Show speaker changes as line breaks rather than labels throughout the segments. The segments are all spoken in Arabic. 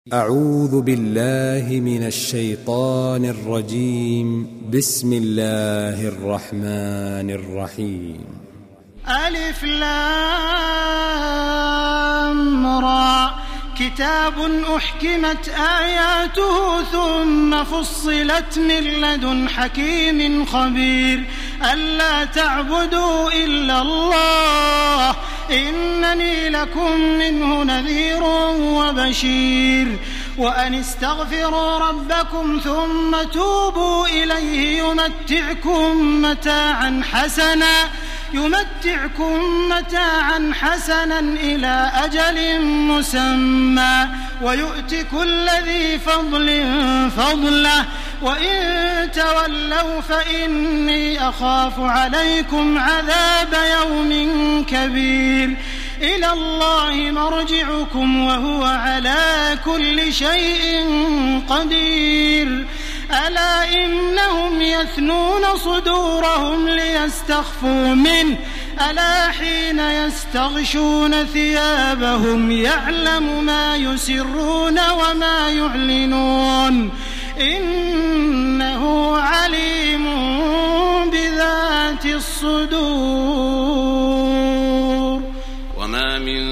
أعوذ بالله من الشيطان الرجيم. بسم الله الرحمن الرحيم.
ألف لام را كتاب أحكمت آياته ثم فصلت من لدن حكيم خبير ألا تعبدوا إلا الله إنني لكم منه نذير وبشير وأن استغفروا ربكم ثم توبوا إليه يمتعكم متاعا حسنا إلى أجل مسمى ويؤت كل ذي فضل فضله وإن تولوا فإني أخاف عليكم عذاب يوم كبير إلى الله مرجعكم وهو على كل شيء قدير ألا إنهم يثنون صدورهم ليستخفوا منه ألا حين يستغشون ثيابهم يعلم ما يسرون وما يعلنون إنه عليم بذات الصدور.
وما من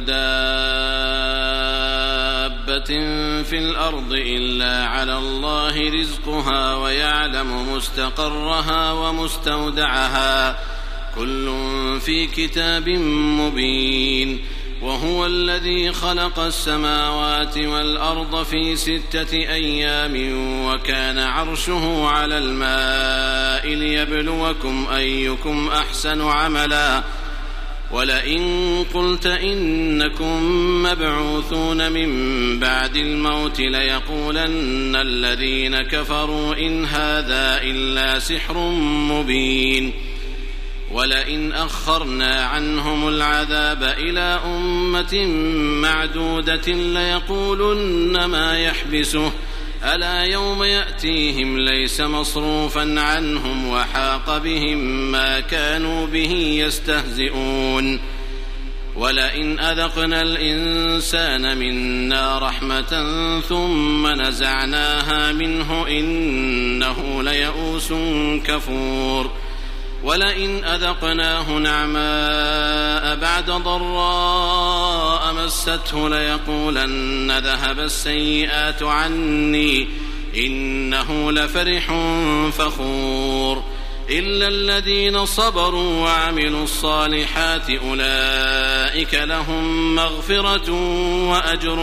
دابة في الأرض إلا على الله رزقها ويعلم مستقرها ومستودعها كل في كتاب مبين. وهو الذي خلق السماوات والأرض في 6 أيام وكان عرشه على الماء ليبلوكم أيكم أحسن عملا ولئن قلت إنكم مبعوثون من بعد الموت ليقولن الذين كفروا إن هذا إلا سحر مبين. ولئن أخرنا عنهم العذاب إلى أمة معدودة ليقولن ما يحبسه ألا يوم يأتيهم ليس مصروفا عنهم وحاق بهم ما كانوا به يستهزئون. ولئن أذقنا الإنسان منا رحمة ثم نزعناها منه إنه ليئوس كفور. ولئن أذقناه نعماء بعد ضراء مسته ليقولن ذهب السيئات عني إنه لفرح فخور. إلا الذين صبروا وعملوا الصالحات أولئك لهم مغفرة وأجر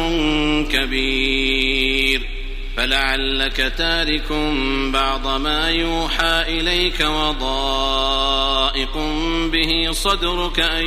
كبير. فلعلك تارك بعض ما يوحى إليك وضائق به صدرك أن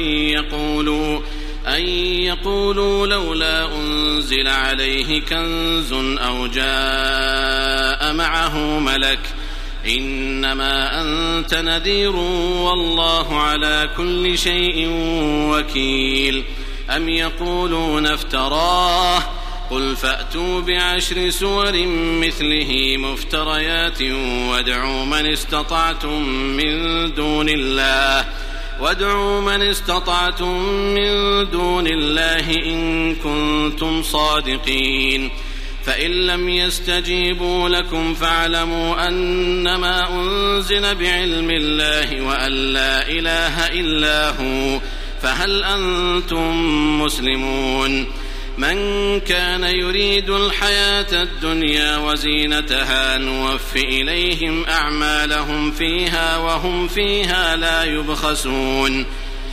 يقولوا لولا أنزل عليه كنز أو جاء معه ملك إنما أنت نذير والله على كل شيء وكيل. أم يقولون افتراه قل فأتوا ب10 سور مثله مفتريات وادعوا من استطعتم من دون الله إن كنتم صادقين. فإن لم يستجيبوا لكم فاعلموا أنما أنزل بعلم الله وأن لا إله إلا هو فهل أنتم مسلمون. من كان يريد الحياة الدنيا وزينتها نوف إليهم أعمالهم فيها وهم فيها لا يبخسون.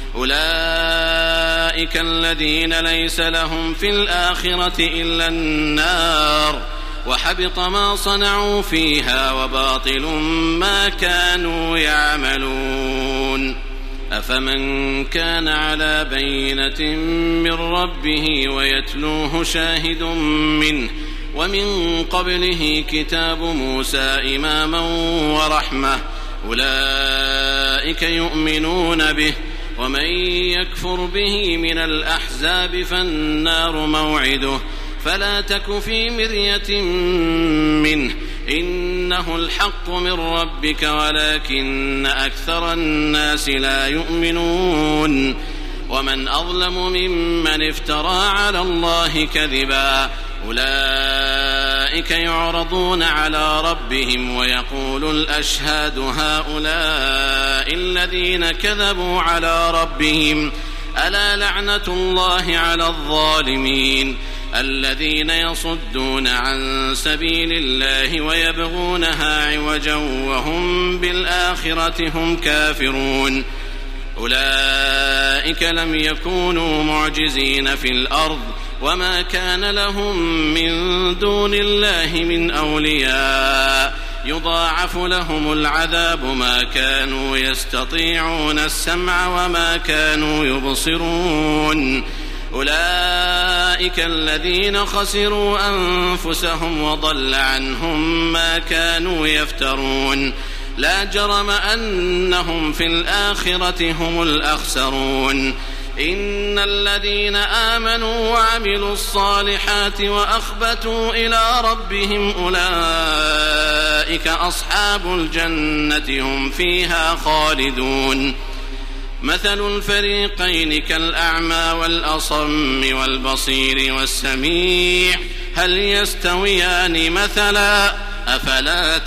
أولئك الذين ليس لهم في الآخرة إلا النار وحبط ما صنعوا فيها وباطل ما كانوا يعملون. أفمن كان على بينة من ربه ويتلوه شاهد منه ومن قبله كتاب موسى إماما ورحمة أولئك يؤمنون به. ومن يكفر به من الأحزاب فالنار موعده فلا تك في مرية منه إنه الحق من ربك ولكن أكثر الناس لا يؤمنون. ومن أظلم ممن افترى على الله كذبا أولئك يعرضون على ربهم ويقول الأشهاد هؤلاء الذين كذبوا على ربهم ألا لعنة الله على الظالمين الذين يصدون عن سبيل الله ويبغونها عوجا وهم بالآخرة هم كافرون أولئك لم يكونوا معجزين في الأرض وما كان لهم من دون الله من أولياء يضاعف لهم العذاب ما كانوا يستطيعون السمع وما كانوا يبصرون أولئك الذين خسروا أنفسهم وضل عنهم ما كانوا يفترون لا جرم أنهم في الآخرة هم الأخسرون إن الذين آمنوا وعملوا الصالحات وأخبتوا إلى ربهم أولئك أصحاب الجنة هم فيها خالدون مثل الفريقين كالأعمى والأصم والبصير والسميع هل يستويان مثلا أفلا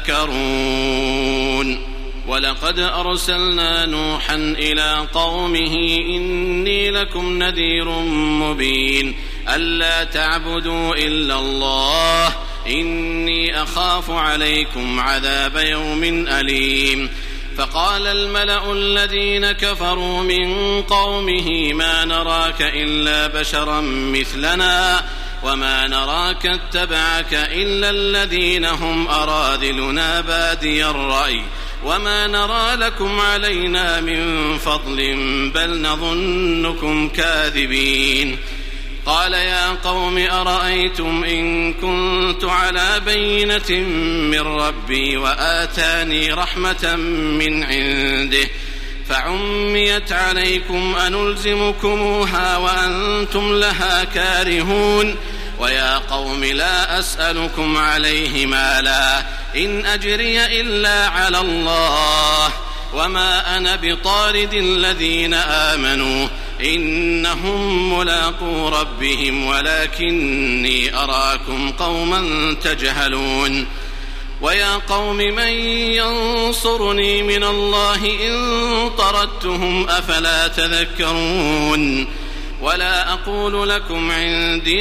تذكرون ولقد أرسلنا نوحا إلى قومه إني لكم نذير مبين ألا تعبدوا إلا الله إني أخاف عليكم عذاب يوم أليم فقال الملأ الذين كفروا من قومه ما نراك إلا بشرا مثلنا وما نراك اتبعك إلا الذين هم أراذلنا بادي الرأي وما نرى لكم علينا من فضل بل نظنكم كاذبين قال يا قوم أرأيتم إن كنت على بينة من ربي وآتاني رحمة من عنده فعميت عليكم أنلزمكموها وأنتم لها كارهون ويا قوم لا أسألكم عليه مالا إن أجري إلا على الله وما أنا بطارد الذين آمنوا إنهم ملاقو ربهم ولكني أراكم قوما تجهلون ويا قوم من ينصرني من الله إن طردتهم أفلا تذكرون ولا أقول لكم عندي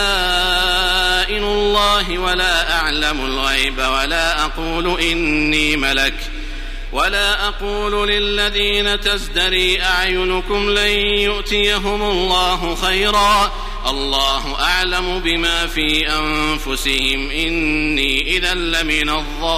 خزائن الله ولا أعلم الغيب ولا أقول إني ملك ولا أقول للذين تزدري أعينكم لن يؤتيهم الله خيرا الله أعلم بما في أنفسهم إني إذا لمن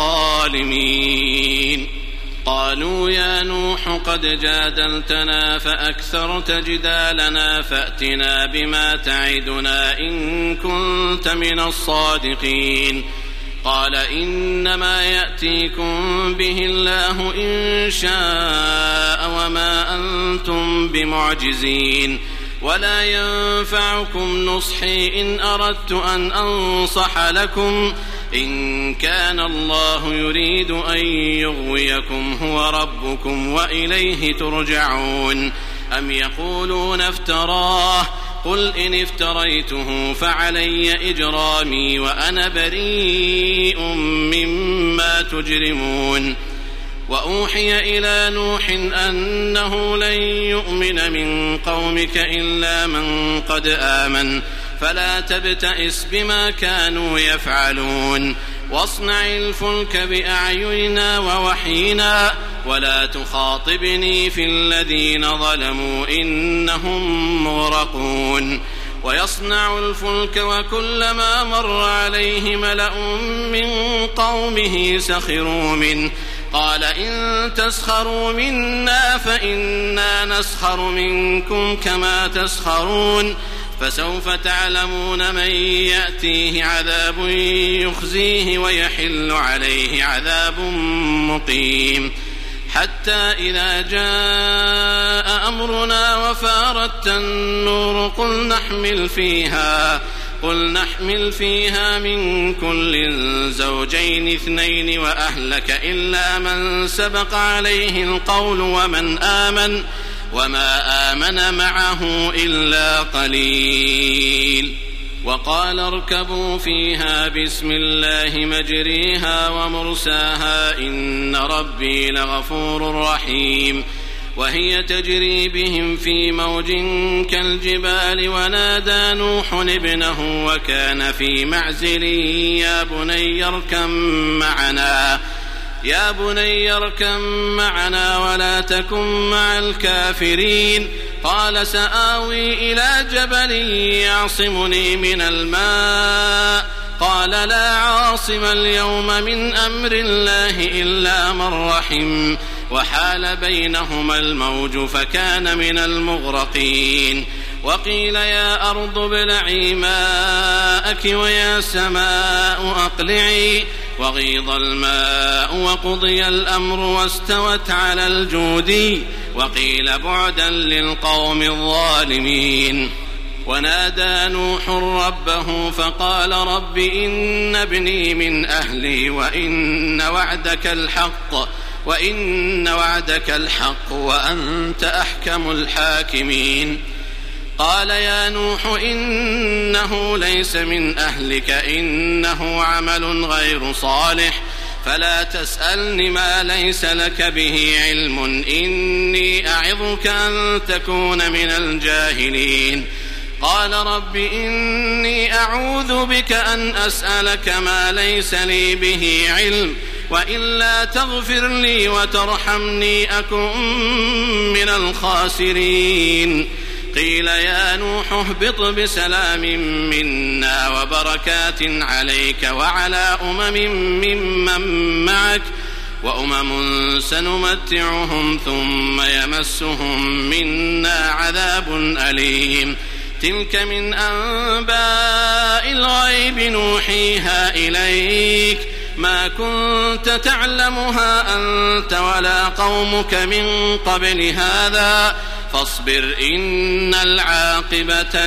الظالمين قالوا يا نوح قد جادلتنا فأكثرت جدالنا فأتنا بما تعدنا إن كنت من الصادقين قال إنما يأتيكم به الله إن شاء وما أنتم بمعجزين ولا ينفعكم نصحي إن أردت أن أنصح لكم إن كان الله يريد أن يغويكم هو ربكم وإليه ترجعون أم يقولون افتراه قل إن افتريته فعلي إجرامي وأنا بريء مما تجرمون وأوحي إلى نوح أنه لن يؤمن من قومك إلا من قد آمن فلا تبتئس بما كانوا يفعلون واصنع الفلك بأعيننا ووحينا ولا تخاطبني في الذين ظلموا إنهم مغرقون ويصنع الفلك وكلما مر عليه ملأ من قومه سخروا منه قال إن تسخروا منا فإنا نسخر منكم كما تسخرون فسوف تعلمون من يأتيه عذاب يخزيه ويحل عليه عذاب مقيم حتى إذا جاء أمرنا وفارت النور قل نحمل فيها من كل زوجين اثنين وأهلك إلا من سبق عليه القول وما آمن معه إلا قليل وقال اركبوا فيها بسم الله مجريها ومرساها إن ربي لغفور رحيم وهي تجري بهم في موج كالجبال ونادى نوح ابنه وكان في معزل يا بني اركب معنا ولا تكن مع الكافرين قال سآوي إلى جبل يعصمني من الماء قال لا عاصم اليوم من أمر الله إلا من رحم وحال بينهما الموج فكان من المغرقين وقيل يا أرض ابلعي ماءك ويا سماء أقلعي وغيض الماء وقضي الأمر واستوت على الجودي وقيل بعدا للقوم الظالمين ونادى نوح ربه فقال رب إن ابني من أهلي وإن وعدك الحق وأنت أحكم الحاكمين قال يا نوح إنه ليس من أهلك إنه عمل غير صالح فلا تسألني ما ليس لك به علم إني أعظك أن تكون من الجاهلين قال رب إني أعوذ بك أن أسألك ما ليس لي به علم وإلا تغفر لي وترحمني أكن من الخاسرين قيل يا نوح اهبط بسلام منا وبركات عليك وعلى ممن معك وأمم سنمتعهم ثم يمسهم منا عذاب أليم تلك من أنباء الغيب نوحيها إليك ما كنت تعلمها أنت ولا قومك من قبل هذا فاصبر إن العاقبة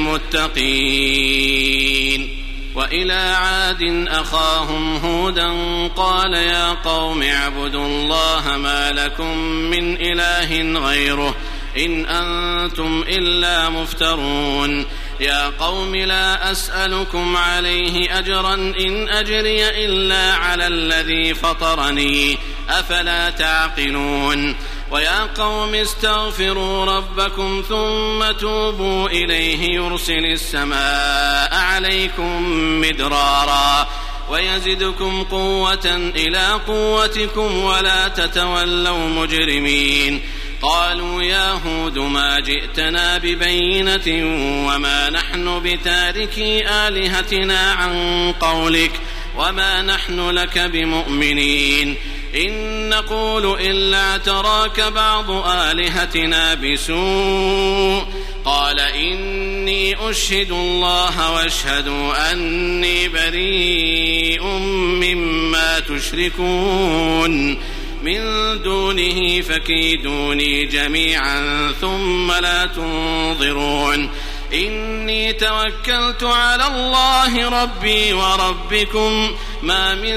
للمتقين وإلى عاد أخاهم هودا قال يا قوم اعبدوا الله ما لكم من إله غيره إن أنتم إلا مفترون يا قوم لا أسألكم عليه أجرا إن أجري إلا على الذي فطرني أفلا تعقلون ويا قوم استغفروا ربكم ثم توبوا إليه يرسل السماء عليكم مدرارا ويزدكم قوة إلى قوتكم ولا تتولوا مجرمين قالوا يا هود ما جئتنا ببينة وما نحن بتاركي آلهتنا عن قولك وما نحن لك بمؤمنين إن نقول إلا اعتراك بعض آلهتنا بسوء قال إني أشهد الله واشهدوا أني بريء مما تشركون من دونه فكيدوني جميعا ثم لا تنظرون إني توكلت على الله ربي وربكم ما من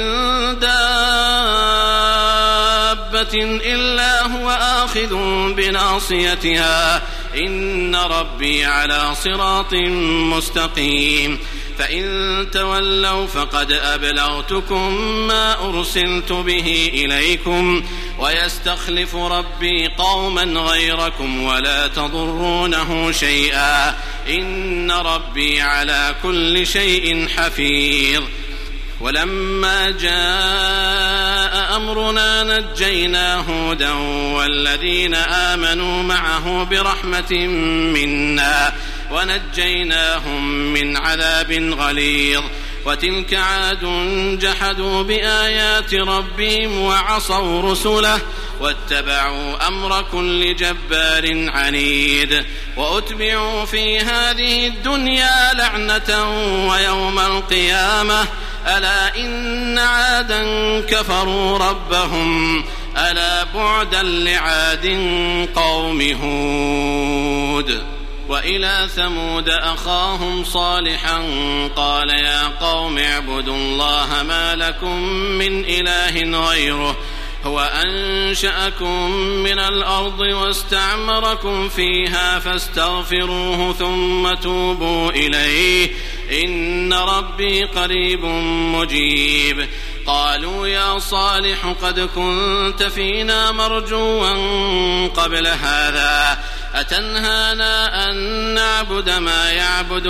دابة إلا هو آخذ بناصيتها إن ربي على صراط مستقيم فإن تولوا فقد أبلغتكم ما أرسلت به إليكم ويستخلف ربي قوما غيركم ولا تضرونه شيئا إن ربي على كل شيء حفيظ ولما جاء أمرنا نجينا هودا والذين آمنوا معه برحمة منا ونجيناهم من عذاب غليظ وتلك عاد جحدوا بآيات ربهم وعصوا رسله واتبعوا أمر كل جبار عنيد وأتبعوا في هذه الدنيا لعنة ويوم القيامة ألا إن عادا كفروا ربهم ألا بعدا لعاد قوم هود وإلى ثمود أخاهم صالحا قال يا قوم اعبدوا الله ما لكم من إله غيره هو أنشأكم من الأرض واستعمركم فيها فاستغفروه ثم توبوا إليه إن ربي قريب مجيب. قالوا يا صالح قد كنت فينا مرجوا قبل هذا أتنهانا أن نعبد ما يعبد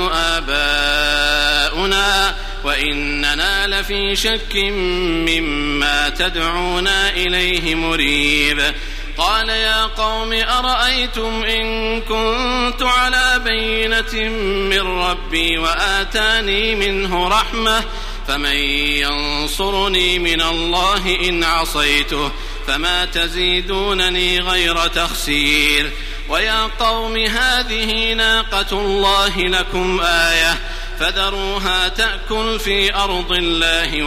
آباؤنا وإننا لفي شك مما تدعونا إليه مريب. قال يا قوم أرأيتم إن كنت على بينة من ربي وآتاني منه رحمة فمن ينصرني من الله إن عصيته فما تزيدونني غير تخسير. ويا قوم هذه ناقة الله لكم آية فذروها تأكل في أرض الله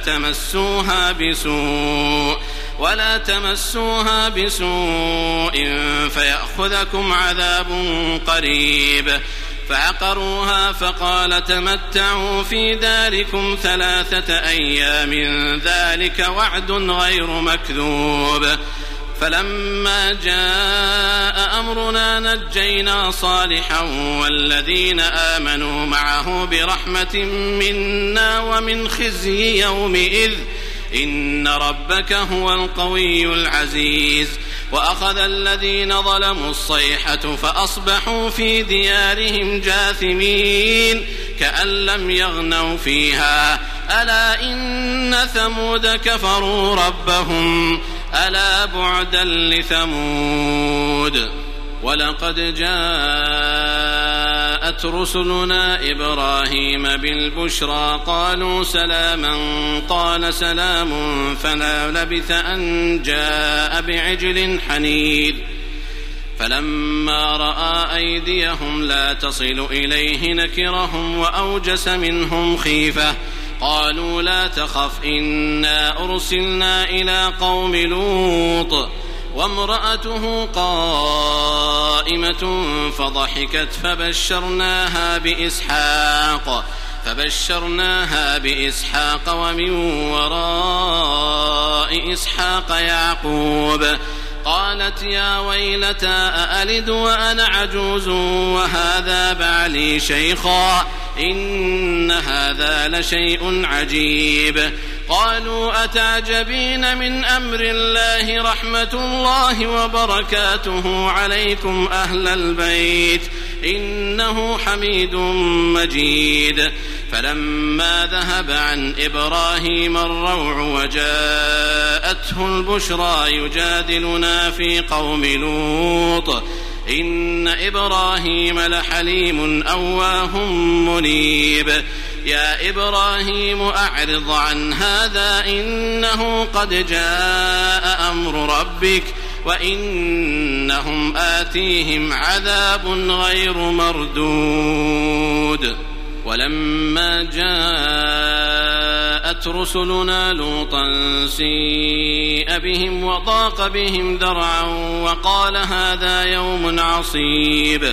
ولا تمسوها بسوء فيأخذكم عذاب قريب. فعقروها فقال تمتعوا في داركم 3 أيام ذلك وعد غير مكذوب. فلما جاء أمرنا نجينا صالحا والذين آمنوا معه برحمة منا ومن خزي يومئذ إن ربك هو القوي العزيز. وأخذ الذين ظلموا الصيحة فأصبحوا في ديارهم جاثمين كأن لم يغنوا فيها ألا إن ثمود كفروا ربهم ألا بعدا لثمود. ولقد جاءت رسلنا إبراهيم بالبشرى قالوا سلاما قال سلام فلا لبث أن جاء بعجل حنيذ. فلما رأى أيديهم لا تصل إليه نكرهم وأوجس منهم خيفة قالوا لا تخف إنا أرسلنا إلى قوم لوط وامرأته قائمة فضحكت فبشرناها بإسحاق ومن وراء إسحاق يعقوب. قالت يا ويلتى أألد وأنا عجوز وهذا بعلي شيخا إن هذا لشيء عجيب. قالوا أتعجبين من أمر الله رحمة الله وبركاته عليكم أهل البيت إنه حميد مجيد. فلما ذهب عن إبراهيم الروع وجاءته البشرى يجادلنا في قوم لوط إن إبراهيم لحليم أواه منيب. يا إبراهيم أعرض عن هذا إنه قد جاء أمر ربك وإنهم آتيهم عذاب غير مردود. ولما جاءت رسلنا لوطا سيء بهم وضاق بهم ذرعا وقال هذا يوم عصيب.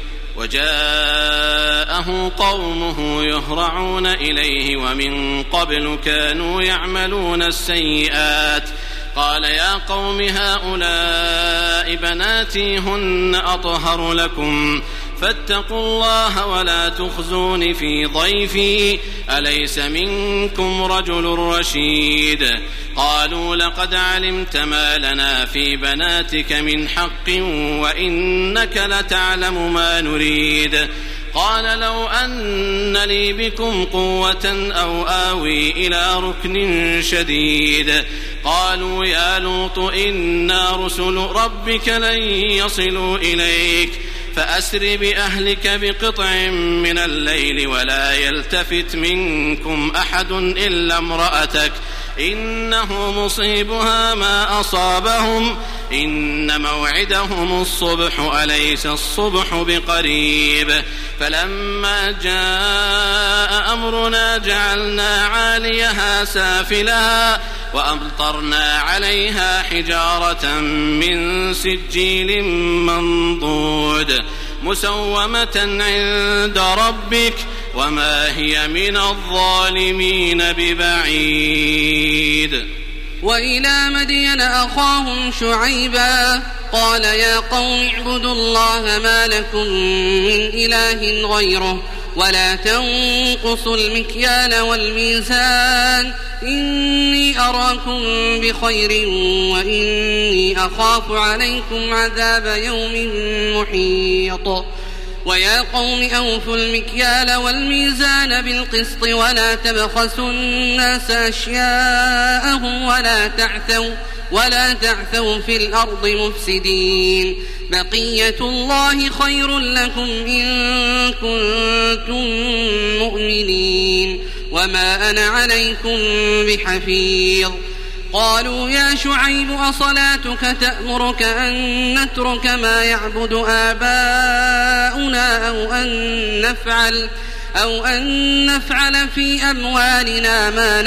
وجاءه قومه يهرعون إليه ومن قبل كانوا يعملون السيئات. قال يا قوم هؤلاء بناتي هن أطهر لكم فاتقوا الله ولا تخزون في ضيفي أليس منكم رجل رشيد. قالوا لقد علمت ما لنا في بناتك من حق وإنك لتعلم ما نريد. قال لو أن لي بكم قوة أو آوي إلى ركن شديد. قالوا يا لوط إنا رسل ربك لن يصلوا إليك فأسر بأهلك بقطع من الليل ولا يلتفت منكم أحد إلا امرأتك إنه مصيبها ما أصابهم إن موعدهم الصبح أليس الصبح بقريب. فلما جاء أمرنا جعلنا عاليها سافلها وأمطرنا عليها حجارة من سجيل منضود مسومة عند ربك وما هي من الظالمين ببعيد.
وإلى مدين أخاهم شعيبا قال يا قوم اعبدوا الله ما لكم من إله غيره ولا تنقصوا المكيال والميزان إني أراكم بخير وإني أخاف عليكم عذاب يوم محيط ويا قوم أوفوا المكيال والميزان بالقسط ولا تبخسوا الناس أشياءهم ولا تعثوا في الأرض مفسدين بقية الله خير لكم إن كنتم مؤمنين وما أنا عليكم بحفيظ قالوا يا شعيب أصلاتك تأمرك أن نترك ما يعبد آباؤنا أو أن نفعل في أموالنا ما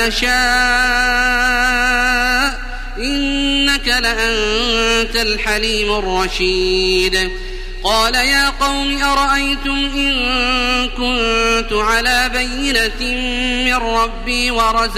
نشاء إنك لأنت الحليم الرشيد قال يا قوم أرأيتم إن كنت على بينة من ربي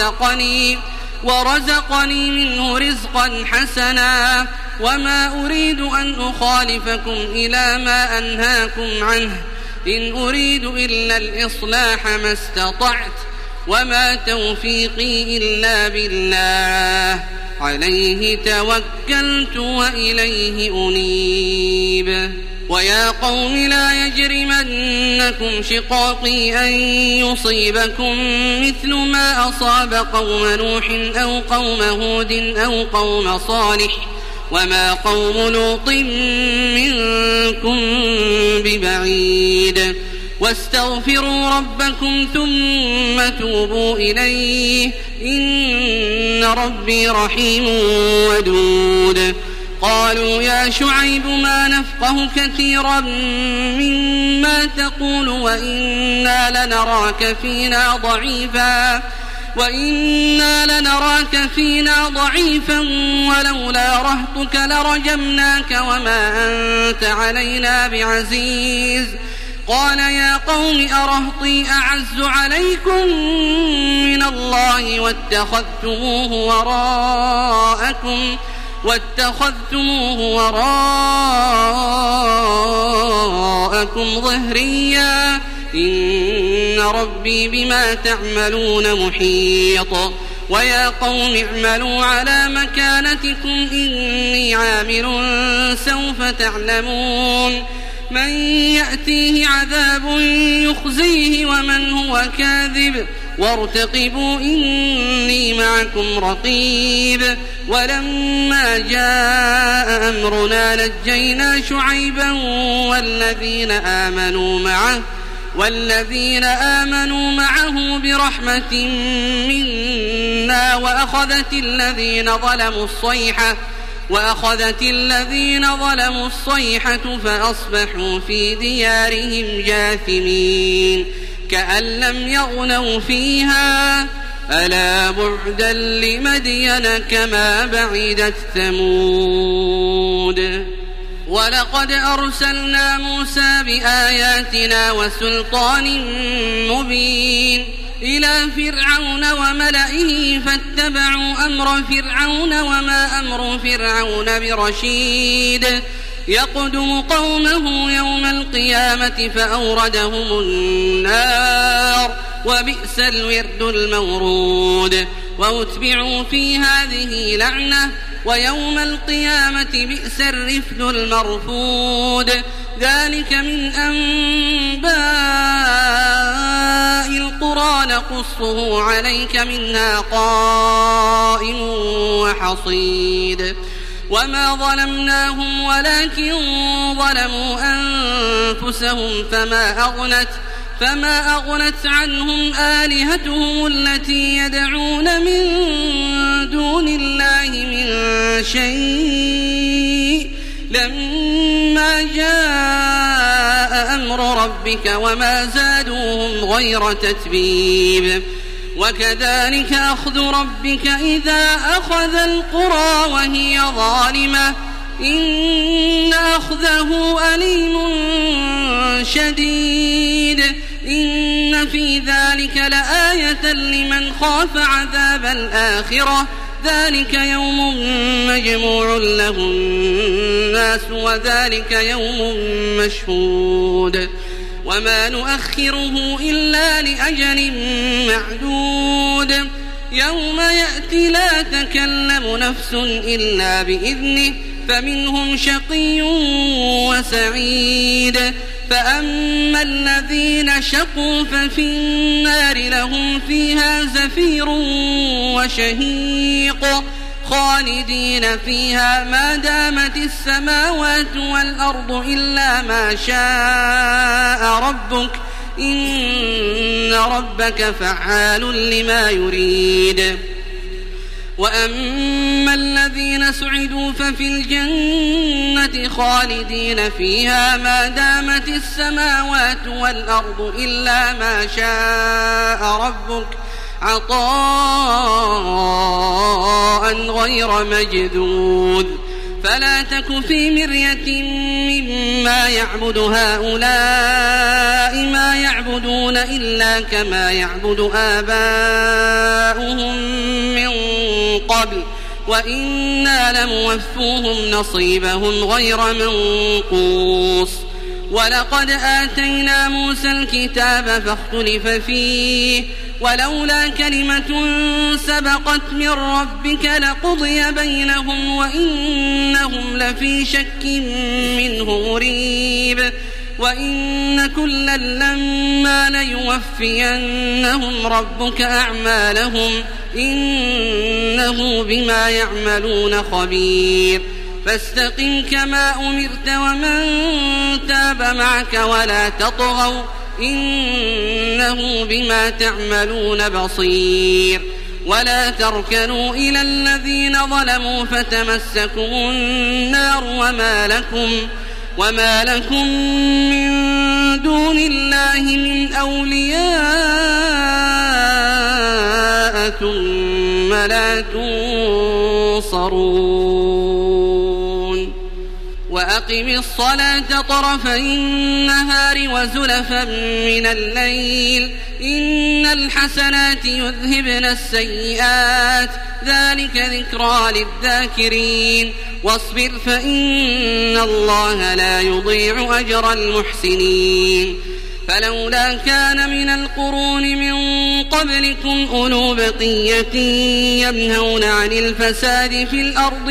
ورزقني منه رزقا حسنا وما أريد أن أخالفكم إلى ما أنهاكم عنه إن أريد إلا الإصلاح ما استطعت وما توفيقي إلا بالله عليه توكلت وإليه أنيب ويا قوم لا يجرمنكم شقاقي أن يصيبكم مثل ما أصاب قوم نوح أو قوم هود أو قوم صالح وما قوم لوط منكم ببعيد واستغفروا ربكم ثم توبوا إليه إن ربي رحيم ودود قالوا يا شعيب ما نفقه كثيرا مما تقول وإنا لنراك فينا ضعيفا ولولا رهطك لرجمناك وما أنت علينا بعزيز قال يا قوم أرهطي أعز عليكم من الله واتخذتموه وراءكم ظهريا إن ربي بما تعملون محيط ويا قوم اعملوا على مكانتكم إني عامل سوف تعلمون من يأتيه عذاب يخزيه ومن هو كاذب وارتقبوا إني معكم رقيب ولما جاء أمرنا نجينا شعيبا والذين آمنوا معه برحمة منا وأخذت الذين ظلموا الصيحة فأصبحوا في ديارهم جاثمين كأن لم يغنوا فيها ألا بعدا لمدين كما بعدت ثمود ولقد أرسلنا موسى بآياتنا وسلطان مبين إلى فرعون وملئه فاتبعوا أمر فرعون وما أمر فرعون برشيد يقدم قومه يوم القيامة فأوردهم النار وبئس الورد المورود وأتبعوا في هذه لعنة ويوم القيامة بئس الرفد المرفود ذلك من أنباء القرى نقصه عليك منها قائم وحصيد وما ظلمناهم ولكن ظلموا أنفسهم فما أغنت عنهم آلهتهم التي يدعون من دون الله من شيء لما جاء أمر ربك وما زادوهم غير تتبيب وكذلك أخذ ربك إذا أخذ القرى وهي ظالمة إن أخذه أليم شديد إن في ذلك لآية لمن خاف عذاب الآخرة ذلك يوم مجموع له الناس وذلك يوم مشهود وما نؤخره إلا لأجل معدود يوم يأتي لا تكلم نفس إلا بإذنه فمنهم شقي وسعيد فأما الذين شقوا ففي النار لهم فيها زفير وشهيق خالدين فيها ما دامت السماوات والأرض إلا ما شاء ربك إن ربك فعال لما يريد وأما الذين سعدوا ففي الجنة خالدين فيها ما دامت السماوات والأرض إلا ما شاء ربك عطاء غير مجدود فلا تك في مرية مما يعبد هؤلاء ما يعبدون إلا كما يعبد آباؤهم من قبل وإنا لموفوهم نصيبهم غير منقوص ولقد آتينا موسى الكتاب فاختلف فيه ولولا كلمة سبقت من ربك لقضي بينهم وإنهم لفي شك منه مريب وإن كلا لما ليوفينهم ربك أعمالهم إنه بما يعملون خبير فاستقم كما أمرت ومن تاب معك ولا تطغوا إنه بما تعملون بصير ولا تركنوا إلى الذين ظلموا فتمسكم النار وما لكم من دون الله من أولياء ثم لا تنصرون وأقم الصلاة طرفي النهار وزلفا من الليل إن الحسنات يذهبن السيئات ذلك ذكرى للذاكرين واصبر فإن الله لا يضيع أجر المحسنين فلولا كان من القرون من قبلكم أولو بقية ينهون عن الفساد في الأرض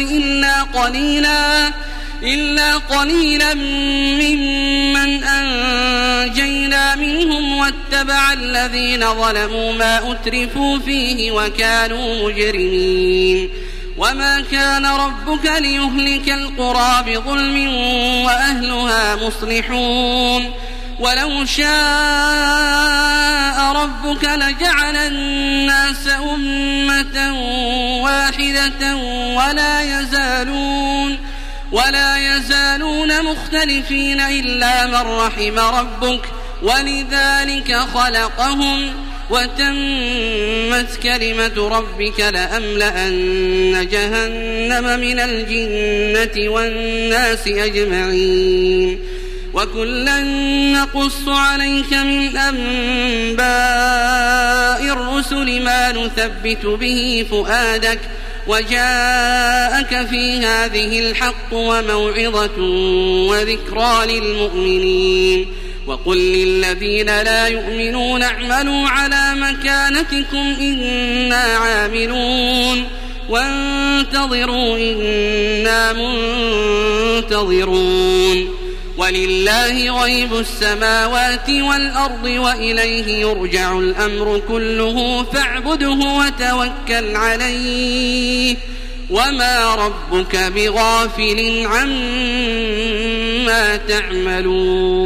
إلا قليلا ممن أنجينا منهم واتبع الذين ظلموا ما أترفوا فيه وكانوا مجرمين وما كان ربك ليهلك القرى بظلم وأهلها مصلحون ولو شاء ربك لجعل الناس أمة واحدة ولا يزالون مختلفين إلا من رحم ربك ولذلك خلقهم وتمت كلمة ربك لأملأن جهنم من الجنة والناس أجمعين وكلا نقص عليك من أنباء الرسل ما نثبت به فؤادك وجاءك في هذه الحق وموعظة وذكرى للمؤمنين وقل للذين لا يؤمنون اعملوا على مكانتكم إنا عاملون وانتظروا إنا منتظرون ولله غيب السماوات والأرض وإليه يرجع الأمر كله فاعبده وتوكل عليه وما ربك بغافل عما تعملون